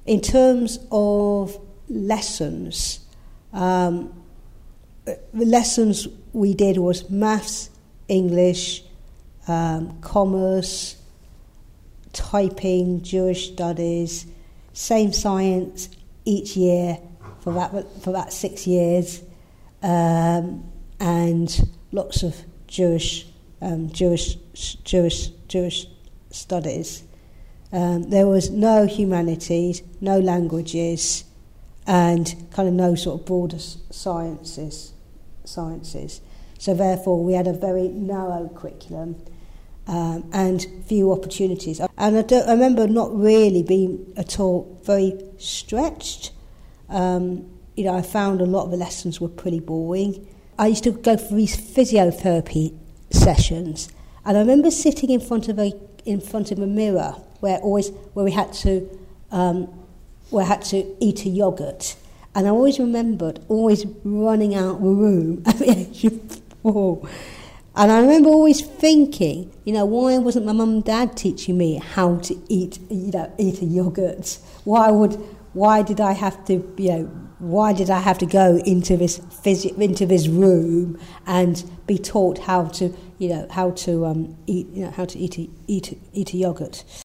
In terms of lessons, the lessons we did was maths, English, commerce, typing, Jewish studies, same science each year for about 6 years, and lots of Jewish studies. There was no humanities, no languages, and kind of no sort of broader sciences. So therefore, we had a very narrow curriculum and few opportunities. And I remember not really being at all very stretched. I found a lot of the lessons were pretty boring. I used to go for these physiotherapy sessions, and I remember sitting in front of a mirror where we had to eat a yogurt, and I always remembered running out of the room at the age of 4. And I remember always thinking, why wasn't my mum and dad teaching me how to eat a yogurt? Why did I have to go into this room and be taught how to eat a yogurt?